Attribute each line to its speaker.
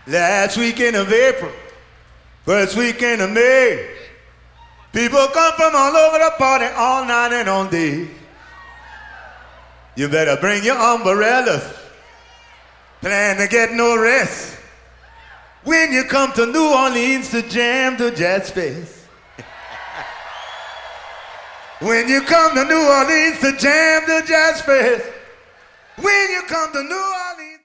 Speaker 1: Last weekend of April, first weekend of May. People come from all over the party all night and all day. You better bring your umbrellas. Plan to get no rest when you come to New Orleans to jam to Jazz Fest. When you come to New Orleans to jam to Jazz Fest. When you come to New Orleans